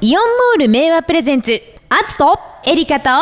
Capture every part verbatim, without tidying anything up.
イオンモール名和プレゼンツ、アツとエリカと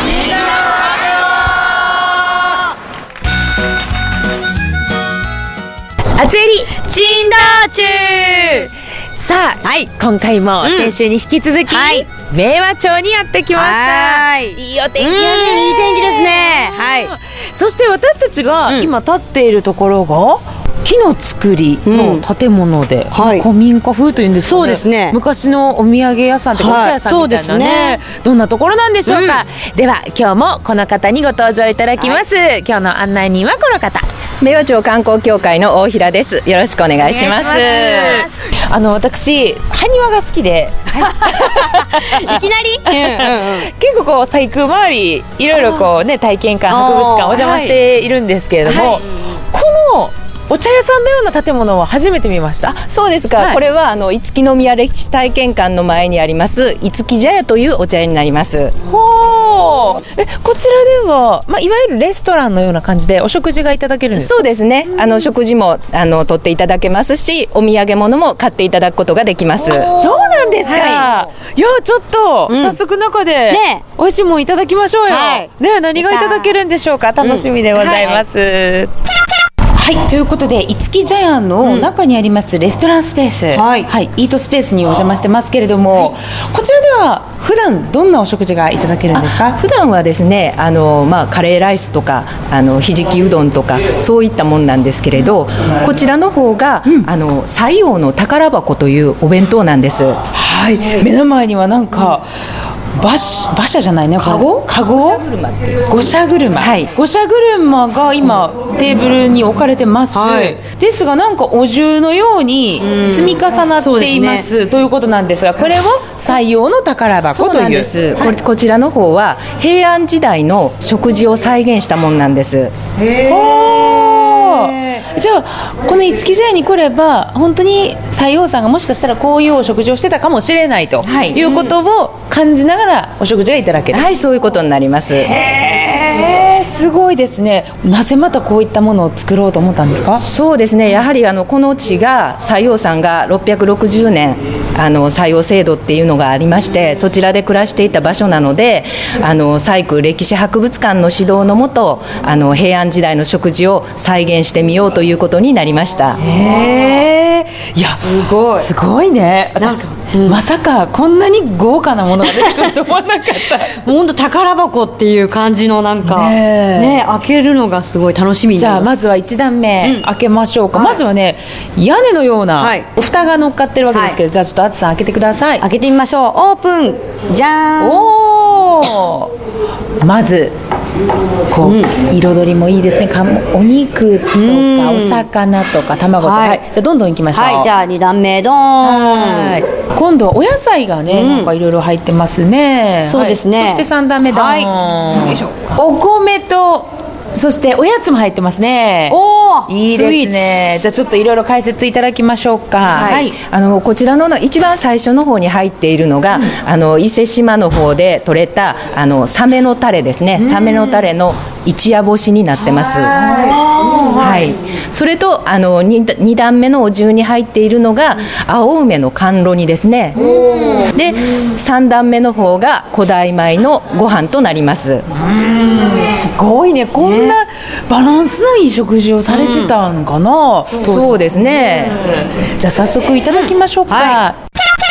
アツエリ珍道中。さあ、はい、今回も先週に引き続き、うん、はい、明和町にやってきました。はい、いいお天気やね、うん、 いい天気ですね。はい。 そして私たちが今立っているところが、うん、木の作りの建物で、うん、はい、古民家風というんですかね。そうですね。昔のお土産屋さんとかお茶屋さんみたいなね、はい、そうですね。どんなところなんでしょうか。うん、では今日もこの方にご登場いただきます。はい、今日の案内人はこの方。 明和町観光協会の大平です。よろしくお願いします。 あの私埴輪が好きでいきなり、うんうんうん、 結構こう細工周りいろいろこうね、体験館博物館お邪魔しているんですけれども、はい、このお茶屋さんのような建物は初めて見ました。 あ、そうですか。はい、これはあの五木宮歴史体験館の前にあります五木茶屋というお茶屋になります。 ほー。え、こちらでは、まあ、いわゆるレストランのような感じでお食事がいただけるんですか？ そうですね。あの食事もあの取っていただけますし、お土産物も買っていただくことができます。そうなんですか。はい、いやちょっと、うん、早速中で、ね、美味しいもんいただきましょうよ。はい、ね、何がいただけるんでしょうか。楽しみでございます。うん、はいはいはい、ということで五木茶屋の中にありますレストランスペース、うん、はいはい、イートスペースにお邪魔してますけれども、はい、こちらでは普段どんなお食事がいただけるんですか？ 普段はですね、あの、まあ、カレーライスとかあのひじきうどんとかそういったもんなんですけれど、こちらの方が、うん、あの西洋の宝箱というお弁当なんです。 はい、目の前にはなんか、うん、馬, 馬車じゃないね、 カゴカゴ五車車、はい、五車車が今、うん、テーブルに置かれてます。はい、ですがなんかお重のように積み重なっています、うん、ね、ということなんですが、これを西洋の宝箱という。そうなんです。 これ、こちらの方は平安時代の食事を再現したものなんです。 へー。じゃあこの五木茶屋に来れば本当に西洋さんがもしかしたらこういうお食事をしてたかもしれないということを感じながらお食事がいただける。 はい、そういうことになります。 へー、すごいですね。なぜまたこういったものを作ろうと思ったんですか？ そうですね、やはりあのこの地が西洋さんがろっぴゃくろくじゅうねんあの西洋制度っていうのがありまして、そちらで暮らしていた場所なので、あの西区歴史博物館の指導のもと、あの平安時代の食事を再現してみようということになりました。 へー、いやすごいすごいね。私うん、まさかこんなに豪華なものが出てくると思わなかった本当宝箱っていう感じのなんか ね, ね開けるのがすごい楽しみになります。 じゃあまずはいち段目、うん、開けましょうか。はい、まずはね、屋根のような蓋が乗っかってるわけですけど、はい、じゃあちょっとあつさん開けてください。 開けてみましょう。オープン。じゃーん。 おー、まずこう、うん、彩りもいいですね。かお肉とかお魚とか卵とか、はいはい、じゃあどんどんいきましょう。 はい、じゃあに段目ドーン。 はい、今度はお野菜がね、うん、なんかいろいろ入ってますね。 そうですね。 はい、そしてさん段目ドーン。はい、よいしょ。お米とそしておやつも入ってますね。 おー、 いいですね。じゃあちょっといろいろ解説いただきましょうか。はい、 はい、あのこちらの一番最初の方に入っているのが、うん、あの伊勢志摩の方で採れたあのサメのタレですね。サメのタレの一夜干しになってます。はい、それとあの 2, 2段目のお重に入っているのが青梅の甘露煮ですね。でさん段目の方が古代米のご飯となります。 うん、すごいね。こんなバランスのいい食事をされてたのかな。 うん、そうですね。 じゃあ早速いただきましょうか。はい、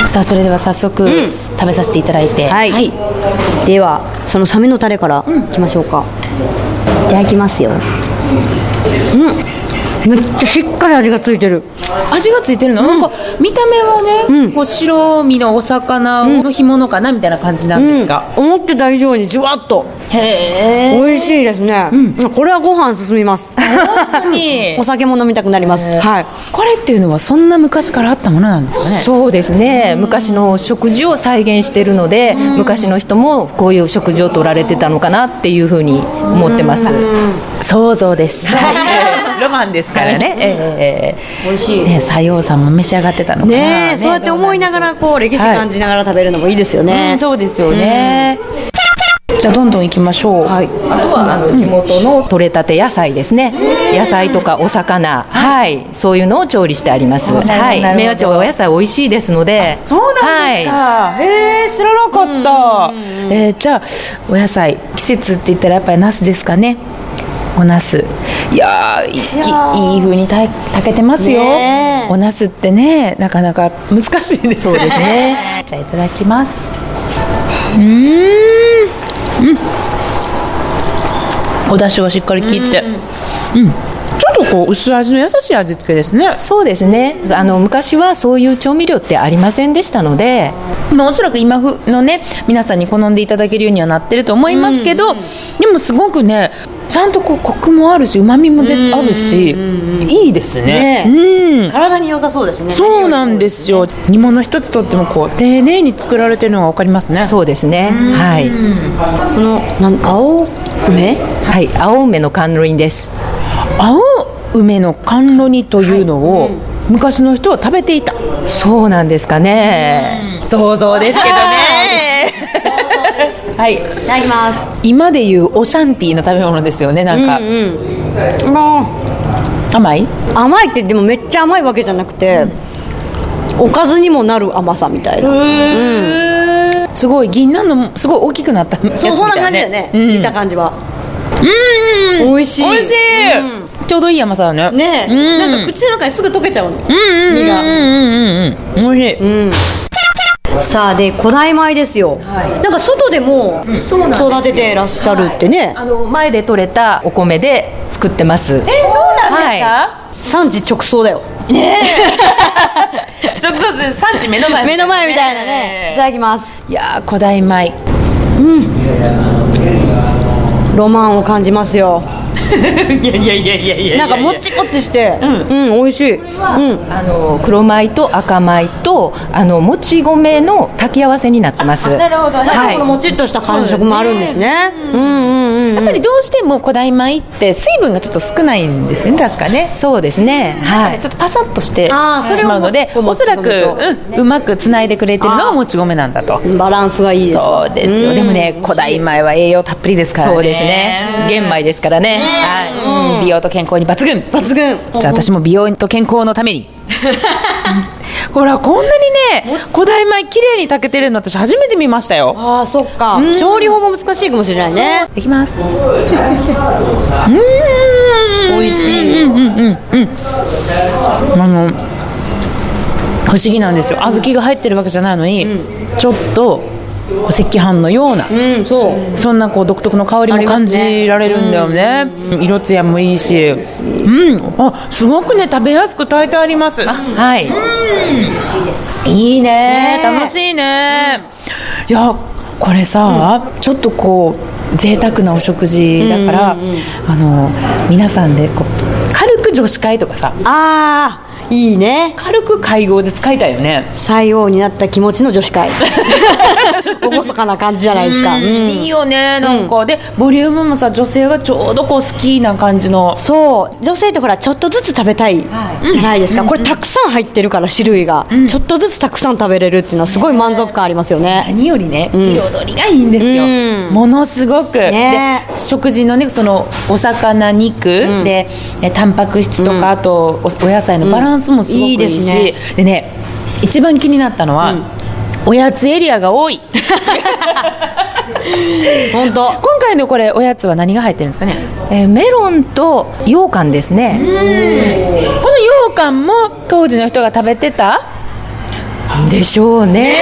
さあそれでは早速、うん、食べさせていただいて、 はいはい、ではそのサメのタレからいきましょうか。うん、いただきますよ。うん、めっちゃしっかり味がついてる。 味がついてるの、うん、なんか見た目はね、うん、こう白身のお魚の干物かなみたいな感じなんですが、 うん、思ってた以上にじゅわっと。 へー、美味しいですね。うん、これはご飯進みます。 本当にお酒も飲みたくなります。はい、 これっていうのはそんな昔からあったものなんですかね。 そうですね、昔の食事を再現しているので、昔の人もこういう食事を取られてたのかなっていうふうに思ってます。 想像です。ロマンですからね。はい、えー、美味しいね。西洋さんも召し上がってたのかな。ねね、そうやって思いながらこう歴史感じながら食べるのもいいですよね。 はい、うん、そうですよね。うん、 じゃあどんどん行きましょう。 はい、あとはあの地元の採れたて野菜ですね。野菜とかお魚、はい、そういうのを調理してあります。はい、明和町はお野菜美味しいですので。 そうなんですか。はい、へえ、知らなかった。えー、じゃあお野菜季節って言ったらやっぱりナスですかね。おナス、いやー、いいい風に炊けてますよ。おナスってね、なかなか難しいですよね。 そうですね。 じゃあいただきます。うーん、うん、お出汁はしっかり効いて、うん、うん、ちょっとこう薄味の優しい味付けですね。 そうですね。あの昔はそういう調味料ってありませんでしたので、 まあ、おそらく今のね皆さんに好んでいただけるようにはなってると思いますけど、うんうん、でもすごくねちゃんとこうコクもあるし旨味もであるし、いいですね。 ね、うん、体に良さそうですね。 そうなんですよ。煮物一つとってもこう丁寧に作られてるのが分かりますね。 そうですね。はい。 このなん青梅、 はい、青梅の甘露煮です。 青梅の甘露煮というのを、はい、うん、昔の人は食べていた。 そうなんですかね。 うん、想像ですけどね。はい、いただきます。 今でいうオシャンティーの食べ物ですよね。なんか、うんうん、甘い甘いってでもめっちゃ甘いわけじゃなくて、うん、おかずにもなる甘さみたいな。うん、 すごい銀杏のすごい大きくなったやつみたいな、ね、 そう、そんな感じだよね、うん、見た感じは。 うん、 美味しい、 美味しい、うん、ちょうどいい甘さだね。 ねえ、うん、なんか口の中にすぐ溶けちゃうの、 うんうん、身が、うんうんうん、美味しい、うん。 さあで古代米ですよ、はい、なんか外でも育ててらっしゃるってね、はい、 あの前で採れたお米で作ってます。 えー、そうなんですか、はい、 産地直送だよねえ直送で産地目の前、 目の前みたいなね。いただきます。 いやー古代米、 うん、ロマンを感じますよいやいやいやいやいや、 なんかもっちもっちして、うん、うん、美味しい、うん、 あの黒米と赤米とあのもち米の炊き合わせになってます。 なるほど、はい、このもちっとした感触もあるんですね。うんうんうん、 やっぱりどうしても古代米って水分がちょっと少ないんですよね、確かね。 そうですね、はい、 ちょっとパサッとしてしまうので、おそらく、うん、うまくつないでくれてるのがもち米なんだと。 バランスがいいです。 そうですよ、うん、でもね古代米は栄養たっぷりですからね。 そうですね、玄米ですからね、 はい、うん、美容と健康に抜群抜群。 じゃあ私も美容と健康のためにほらこんなにね古代米綺麗に炊けてるの私初めて見ましたよ。 ああ、そっか、うん、調理法も難しいかもしれないね。 いきます。 うん、美味しい。うんうんうん、 あの不思議なんですよ。小豆が入ってるわけじゃないのに、うん、ちょっと赤飯のような、うん、そう、そんなこう独特の香りも感じられるんだよね。うん、色艶もいいし、うん、あ、すごくね食べやすく炊いてあります。 あ、はい、うん、 美味しいです。 いい ね, ね楽しいね、うん、いやこれさ、うん、ちょっとこう贅沢なお食事だから、うんうんうん、あの皆さんでこう軽く女子会とかさ、 あーいいね、 軽く会合で使いたいよね。 西洋になった気持ちの女子会厳かな感じじゃないですか、うん、 いいよねなんか、うん、でボリュームもさ女性がちょうどこう好きな感じの。 そう女性ってほらちょっとずつ食べたいじゃないですか、はい、これたくさん入ってるから種類が、うん、ちょっとずつたくさん食べれるっていうのはすごい満足感ありますよね。 何よりね、うん、彩りがいいんですよ、うん、ものすごく、ね、で食事のねそのお魚肉、うん、でタンパク質とか、うん、あと お, お野菜のバランスもすごくいいし、うん、いいですね。でね一番気になったのは、うん、おやつエリアが多い本当。 今回のこれおやつは何が入ってるんですかね。 えー、メロンと羊羹ですね。うん、この羊羹も当時の人が食べてたでしょうね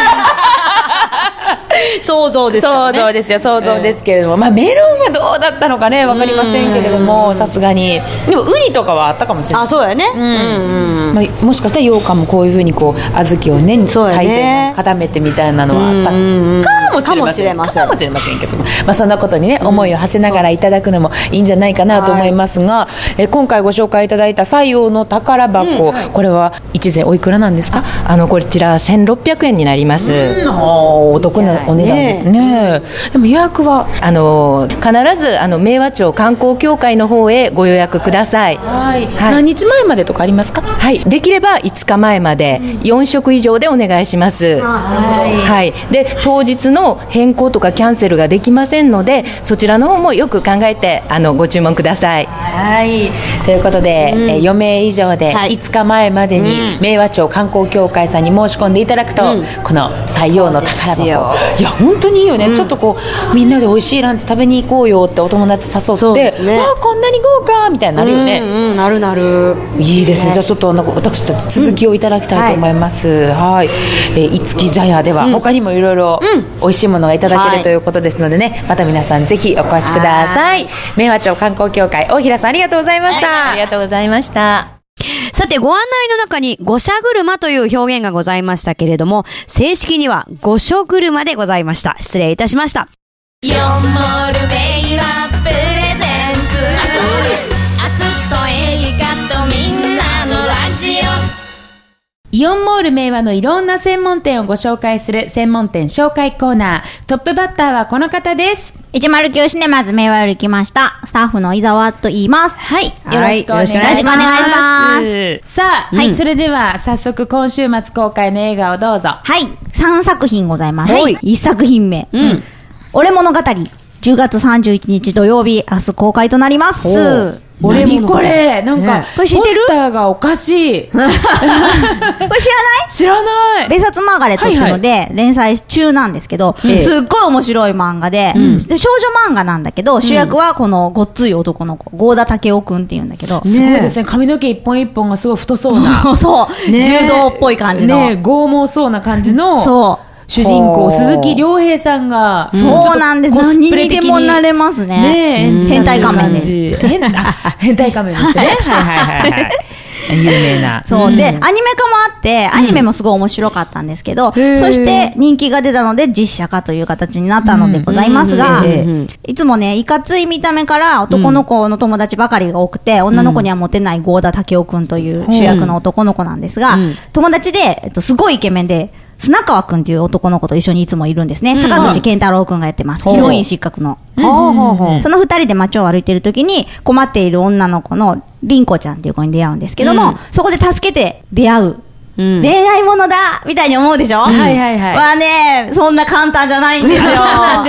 想像ですからね。 想像ですよ想像ですけれども、えーまあ、メロンはどうだったのかね分かりませんけれども、さすがにでもウニとかはあったかもしれない。 あ、そうだよね、うんうんまあ、もしかしたら羊羹もこういうふうにこう小豆をね炊いて固めてみたいなのはあったかもしれませんかもしれませんけども、まあ、そんなことにね思いを馳せながらいただくのもいいんじゃないかなと思いますが、え今回ご紹介いただいた西洋の宝箱、うんはい、これは一膳おいくらなんですか。 あのこちらせんろっぴゃくえんになります。うん、 お得なお値段ですね。ねでも予約はあの必ずあの明和町観光協会の方へご予約くください。 はい、はい、何日前までとかありますか？ はい、できればいつかまえまでよん食以上でお願いします。はい、はい、で当日の変更とかキャンセルができませんので、そちらの方もよく考えてあのご注文ください。 はい、ということで、うん、えー、よ名以上でいつかまえまでに明和町観光協会さんに申し込んでいただくと、うん、この採用の宝箱、いや本当にいいよね、うん、ちょっとこうみんなで美味しいランチ食べに行こうよってお友達誘って、ね、わあこんなに豪華みたいになるよね。 うんうん、なるなる。 いいですね、ね、じゃあちょっと私たち続きをいただきたいと思います。うん、はい、はい、えー、いつき茶屋では他にもいろいろ美味しいものがいただけるということですのでね、はい、また皆さんぜひお越しください。明和町観光協会大平さんありがとうございました。はい、 ありがとうございました。 さて、ご案内の中に五社車という表現がございましたけれども、正式には五所車でございました。失礼いたしました。 イオンモールベイはプレゼンツ、アツとエリカとみんなのラジオ。 イオンモール明和のいろんな専門店をご紹介する専門店紹介コーナー。トップバッターはこの方です。 いちまるきゅうシネマズ明和より来ましたスタッフの伊沢と言います。 はい、よろしくお願いします。 よろしくお願いします。 さあ、はい、それでは早速今週末公開の映画をどうぞ。 はい、さんさく品ございます。はい、いっさく品目、うん、俺物語、じゅうがつさんじゅういちにち土曜日、明日公開となります。 何これ、なんか、ね、 これ知ってる？ ポスターがおかしい。これ知らない？知らない。 別冊マーガレットっていうので連載中なんですけど、はいはい、すっごい面白い漫画で、うん、で少女漫画なんだけど、主役はこのごっつい男の子、郷田武雄くんっていうんだけど、 すごいですね。髪の毛一本一本がすごい太そうな。 そう、ね、柔道っぽい感じの。 ね、剛毛そうな感じの。そう。主人公鈴木亮平さんが、 うん、そうなんです。何にでもなれますね。 ね、 変態仮面です。 変, 変態仮面ですね。はいはいはいはい。有名な。 そう、うん、でアニメ化もあってアニメもすごい面白かったんですけど、うん、そして人気が出たので実写化という形になったのでございますが、うん、いつもねいかつい見た目から男の子の友達ばかりが多くて、うん、女の子にはモテない郷田武雄くんという主役の男の子なんですが、うん、友達で、えっと、すごいイケメンで砂川くんっていう男の子と一緒にいつもいるんですね。坂口健太郎くんがやってます。ヒロイン失格の。その二人で街を歩いているときに困っている女の子の凛子ちゃんっていう子に出会うんですけども、うん、そこで助けて出会う。うん、恋愛ものだみたいに思うでしょ、うん、はいはいはい。はね、そんな簡単じゃないんですよ。はい。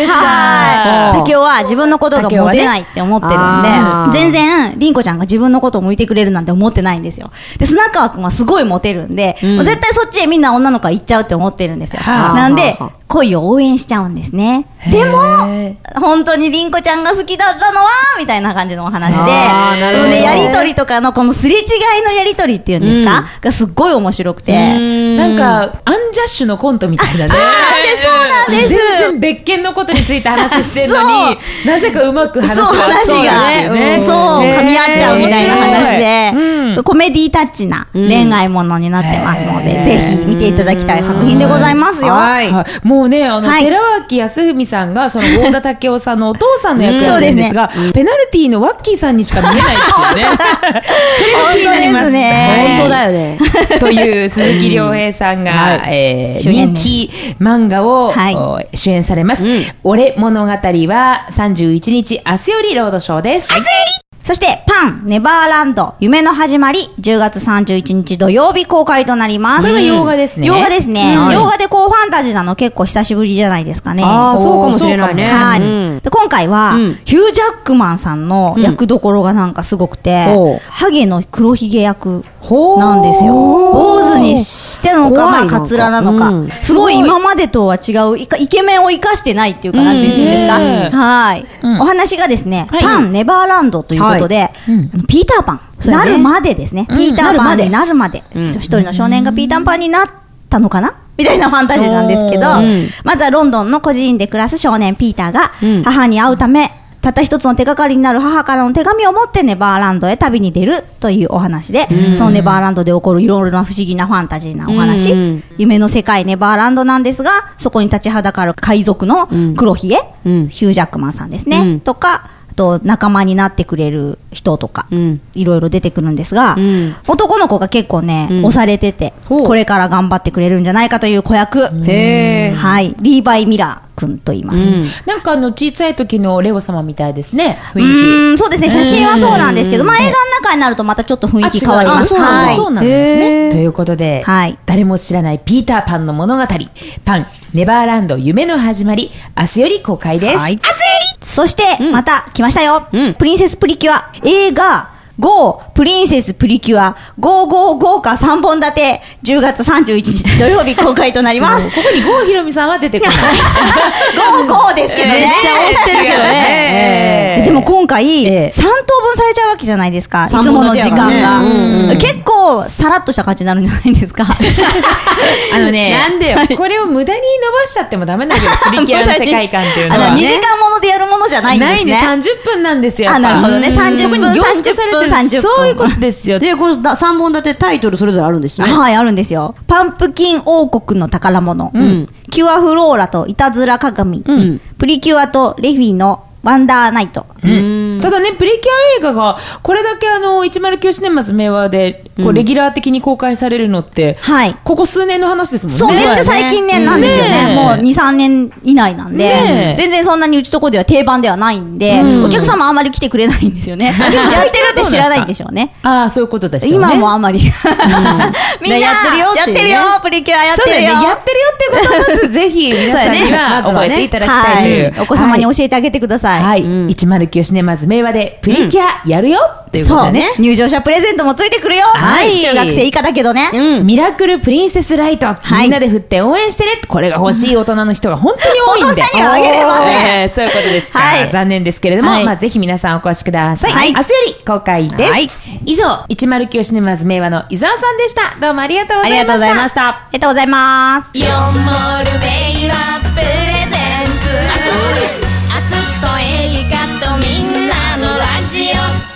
竹雄は自分のことがモテないって思ってるんで、ね、全然凛子ちゃんが自分のことを向いてくれるなんて思ってないんですよ。で、砂川くんはすごいモテるんで、うん、絶対そっちへみんな女の子が行っちゃうって思ってるんですよ。なんで恋を応援しちゃうんですね。でも本当に凛子ちゃんが好きだったのはみたいな感じのお話で、ね、やりとりとかのこのすれ違いのやりとりっていうんですか、うん、がすっごい面白くて、んなんかアンジャッシュのコントみたいなね。 そうなんです、そうなんです。 全然別件のことについて話してるのになぜかうまく話がそうがね、うん、そう噛み合っちゃうみたいな話で、うん、コメディタッチな恋愛ものになってますので、うん、ぜひ見ていただきたい作品でございますよ。 はいはい、もうね、あの、はい、寺脇康文さんがその郷田武雄さんのお父さんの役やってるんですが、うんね、ペナルティーのワッキーさんにしか見えないっていうね。それが気になりますね。 本当だよね。 という鈴木亮平さんが、はい、えー、人気漫画を、はい、主演されます、うん、俺物語はさんじゅういちにち明日よりロードショーです。 明日より。そしてパンネバーランド夢の始まりじゅうがつさんじゅういちにち土曜日公開となります。 これは洋画ですね。 洋画ですね、うん、洋画でこうファンタジーなの結構久しぶりじゃないですかね。 ああ、そうかもしれないね。 はい、うん、で今回は、うん、ヒュー・ジャックマンさんの役どころがなんかすごくて、うん、ハゲの黒ひげ役なんですよ。坊主にしてのか、まあ、カツラなのか、うん、すごい今までとは違うイケメンを生かしてないっていうか、なんていうんですか、うん、はい、うん、お話がですね、はい、パンネバーランドということで、はい、うん、ピーターパン、ね、なるまでですね、うん、ピーターパンになるまで、うん、一人の少年がピーターパンになったのかなみたいなファンタジーなんですけど、うん、まずはロンドンの孤児院で暮らす少年ピーターが母に会うため、たった一つの手がかりになる母からの手紙を持ってネバーランドへ旅に出るというお話で、うん、そのネバーランドで起こるいろいろな不思議なファンタジーなお話、うん、夢の世界ネバーランドなんですが、そこに立ちはだかる海賊の黒ひげ、うん、ヒュー・ジャックマンさんですね、うん、とか、あと仲間になってくれる人とか、うん、いろいろ出てくるんですが、うん、男の子が結構ね、うん、押されてて、これから頑張ってくれるんじゃないかという子役、へー、はい、リーバイ・ミラーくんと言います、 うん、なんかあの小さい時のレオ様みたいですね、雰囲気。 うん、そうですね、写真はそうなんですけど、まあ、映画の中になるとまたちょっと雰囲気変わります。 はい、そうなんですね。ということで、 はい、 誰も知らないピーターパンの物語、パンネバーランド夢の始まり、明日より公開です。はい、 そして、うん、また来ましたよ、 うん、 プリンセスプリキュア映画ゴープリンセスプリキュアゴーゴーゴーかさんぼん立てじゅうがつさんじゅういちにち土曜日公開となりますここに郷ひろみさんは出てこないゴーゴーですけどね、 めっちゃ押してるけどね、 えー、でも今回、えー、さんとうぶんされちゃうわけじゃないですか、いつもの時間が、ね、うんうん、結構さらっとした感じになるんじゃないですかあのね、なんでよ、はい、これを無駄に伸ばしちゃってもダメなんですよプリキュアの世界観っていうのは、ね、 にじかんものでやるものじゃないんですね。 ないね、さんじゅっぷんなんですよ。 あ、なるほどね、さんじゅっぷん凝縮されてる、さんじゅっぷん、そういうことですよ。 で、このさんぼん立てタイトルそれぞれあるんですね。 はい、あるんですよ。パンプキン王国の宝物、うん、キュアフローラといたずら鏡、うん、プリキュアとレフィのワンダーナイト、うん、 ただね、プリキュア映画がこれだけあのいちまるきゅうシネマズ明和でこうレギュラー的に公開されるのって、 はい、 ここ数年の話ですもんね。 そう、めっちゃ最近年なんですよね、ね、もうにさんねん以内なんで、ね、全然そんなにうちとこでは定番ではないんで、うん、お客様あまり来てくれないんですよねやってるって知らないんでしょうね。 ああ、そういうことですよね。 今もあまり、うん、みんなやってるよっていう、ね、やってるよ、プリキュアやってるよ、 そうだね、やってるよっていうことをまずぜひ皆さんには覚えていただきたいという、 はい、お子様に教えてあげてください。 はい、うん、いちまるきゅうシネマズ明和でプリキュアやるよ、うん、っていうことでね、 入場者プレゼントもついてくるよ、はい、中学生以下だけどね、 うん、ミラクルプリンセスライト、はい、みんなで振って応援してね、これが欲しい大人の人が本当に多いんで、 本当にはあげれません、 えー、そういうことですか、はい、残念ですけれども、はい、まあ、ぜひ皆さんお越しください、はい、明日より公開です、はい、以上いちまるきゅうシネマズ明和の伊沢さんでした。どうもありがとうございました。 ありがとうございました。ありがとうございます。 よんモール明和プレゼンツ、あつとエリカとみんなのラジ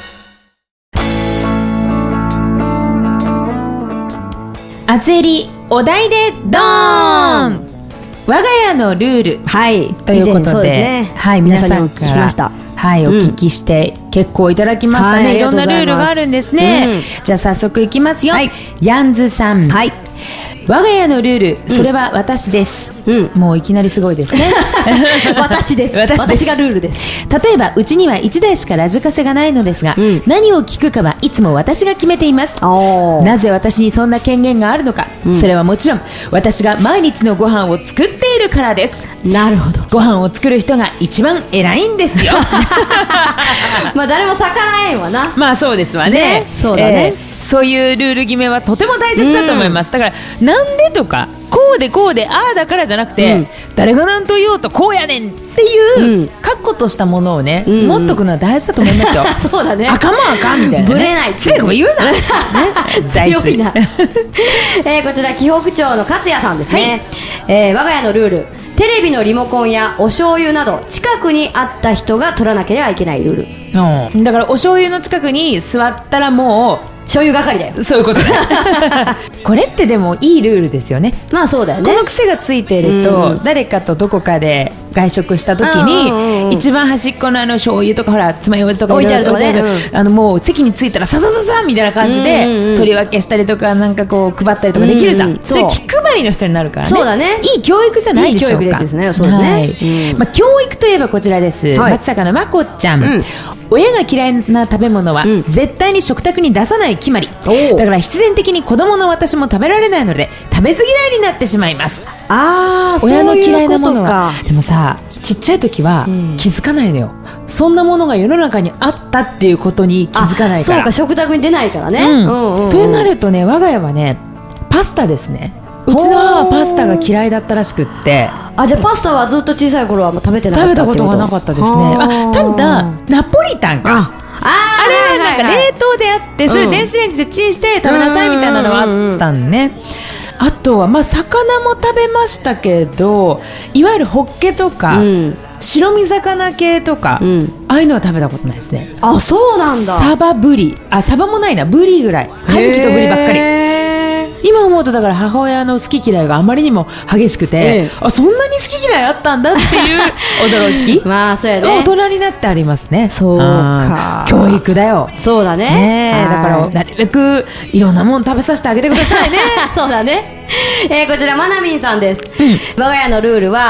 オ、あつえりお題でドーン、我が家のルール、 はい、 ということで、 ね、 はい、皆さんからお聞きしました。 はい、お聞きして、うん、結構いただきましたね、はい、いろんなルールがあるんですね、うん、じゃあ早速いきますよ、はい、ヤンズさん、はい、我が家のルール、それは私です、うん、もういきなりすごいですね私です私です私がルールです。 例えばうちにはいちだいしかラジカセがないのですが、うん、何を聞くかはいつも私が決めています。なぜ私にそんな権限があるのか、うん、それはもちろん私が毎日のご飯を作っているからです。 なるほど、 ご飯を作る人が一番偉いんですよまあ誰も逆らえんわな。 まあそうですわね、ね、 そうだね、 えーそういうルール決めはとても大切だと思います、うん、だからなんでとかこうでこうでああだからじゃなくて、うん、誰が何と言おうとこうやねんっていう確固としたものをね、うん、持っとくのは大事だと思いますよそうだね、 あかんもんあかんみたいな、ね、 ぶれない強い子も言うな、ね、 強いなえー、こちら紀北町の勝也さんですね、はい、えー、我が家のルール、テレビのリモコンやお醤油など近くにあった人が取らなければいけないルール、 うん、だからお醤油の近くに座ったらもう醤油係だよ、 そういうことだこれってでもいいルールですよね。 まあそうだよね、 この癖がついていると、うん、誰かとどこかで外食した時に、うんうんうん、一番端っこのあの醤油とかほらつまようじとか置いてあるとかね、 うん、あのもう席に着いたらささささみたいな感じで、うんうんうん、取り分けしたりとかなんかこう配ったりとかできるじゃん、うんうん、それ気配りの人になるからね。 そうだね、 いい教育じゃないでしょうか。 いい教育ですね。そうですね、はい、 うん、まあ、教育といえばこちらです、はい、松坂のまこちゃん、うん、親が嫌いな食べ物は、うん、絶対に食卓に出さない決まりだから必然的に子供の私も食べられないので食べず嫌いになってしまいます。 あー、 親の嫌いなものはでもさ、ちっちゃい時は気づかないのよ、うん、そんなものが世の中にあったっていうことに気づかないから。 そうか、食卓に出ないからね、うんうんうんうん、となるとね、我が家はねパスタですね。うちの母はパスタが嫌いだったらしくって、 あ、じゃあパスタはずっと小さい頃はもう食べてなかったってこと？ 食べたことがなかったですね。あ、ただナポリタンか、ああれはなんか冷凍であって、それ電子レンジでチンして食べなさいみたいなのはあったんね。あとはまあ魚も食べましたけど、いわゆるホッケとか、うん、白身魚系とか、うん、ああいうのは食べたことないですね。 あ、そうなんだ。 サバ、ブリ、あ、サバもないな、ブリぐらい、カジキとブリばっかり。今思うとだから母親の好き嫌いがあまりにも激しくて、ええ、あ、そんなに好き嫌いあったんだっていう驚きまあそうやね、 大人になってありますね。 そうか、 教育だよ。 そうだ ね, ねだからなるべくいろんなもの食べさせてあげてくださいねそうだね、えー、こちらまなみんさんです、うん、我が家のルールは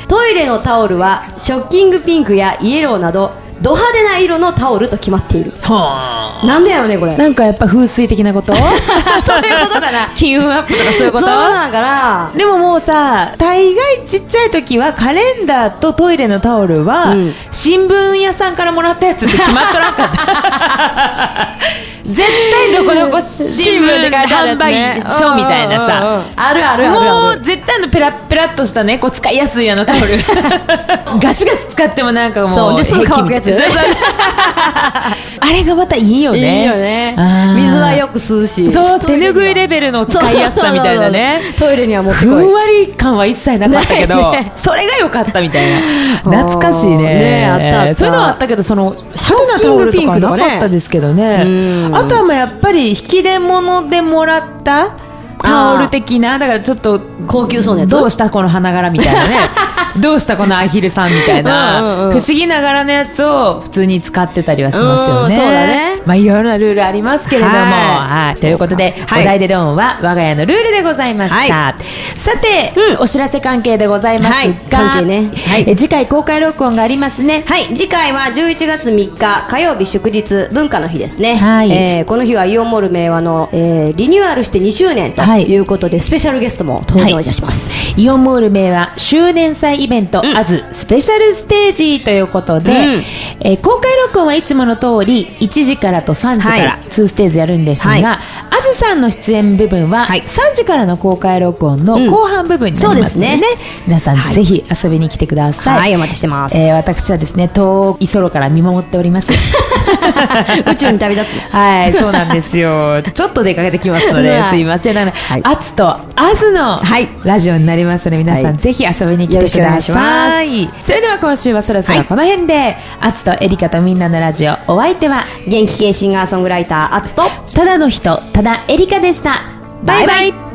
トイレのタオルはショッキングピンクやイエローなどド派手な色のタオルと決まっている。はあ、なんでやろねこれ。 なんかやっぱ風水的なことそういうことかな。 金運アップとかそういうこと。 そうなんかな。 でももうさ、大概ちっちゃい時はカレンダーとトイレのタオルは、うん、新聞屋さんからもらったやつって決まっとらんかった絶対どこどこ新聞で販売書みたいなさ、 あるあるある。 もう絶対のペラッペラっとしたね、こう使いやすいあのタオルガシガシ使ってもなんかもうそうですぐ乾くやつあれがまたいいよね。 いいよね。水はよく吸うし、 そう手ぬぐいレベルの使いやすさみたいなね。 トイレには持ってこい。 ふんわり感は一切なかったけど、ね、それが良かったみたいな。懐かしいね。 ね、あったあった。 そういうのはあったけど、そのシャツなタオルとかなかったですけどね。あとはまあやっぱり引き出物でもらったタオル的な、だからちょっと高級そうなやつ。 どうしたこの花柄みたいなねどうしたこのアヒルさんみたいなうんうん、うん、不思議な柄のやつを普通に使ってたりはしますよね。 そうだね。 まあいろいろなルールありますけれども、はいはい、ということで、はい、お題でドンは我が家のルールでございました、はい、さて、うん、お知らせ関係でございますが、はい、 関係ね、はい、 え次回公開録音がありますね。 はい、次回はじゅういちがつみっか火曜日祝日文化の日ですね、 はい、 えー、この日はイオンモール明和の、えー、リニューアルしてにしゅうねんということで、はい、スペシャルゲストも登場いたします、 はい、イオンモール明和周年祭イベント、うん、アズスペシャルステージということで、うん、えー、公開録音はいつもの通りいちじからとさんじから、はい、にステージやるんですが、はい、あずさんの出演部分は、はい、さんじからの公開録音の後半部分になりますので、ね、うん、そうですね、皆さん、はい、ぜひ遊びに来てください。 はい、お待ちしてます、 えー、私はですね遠い空から見守っております宇宙に旅立つはい、そうなんですよちょっと出かけてきますので、すいません。あつとあずのラジオになりますので、皆さん、はい、ぜひ遊びに来てください。それでは今週はそろそろこの辺で、あつとエリカとみんなのラジオ、お相手は元気系シンガーソングライターあつとただの人ただエリカでした。バイバイ。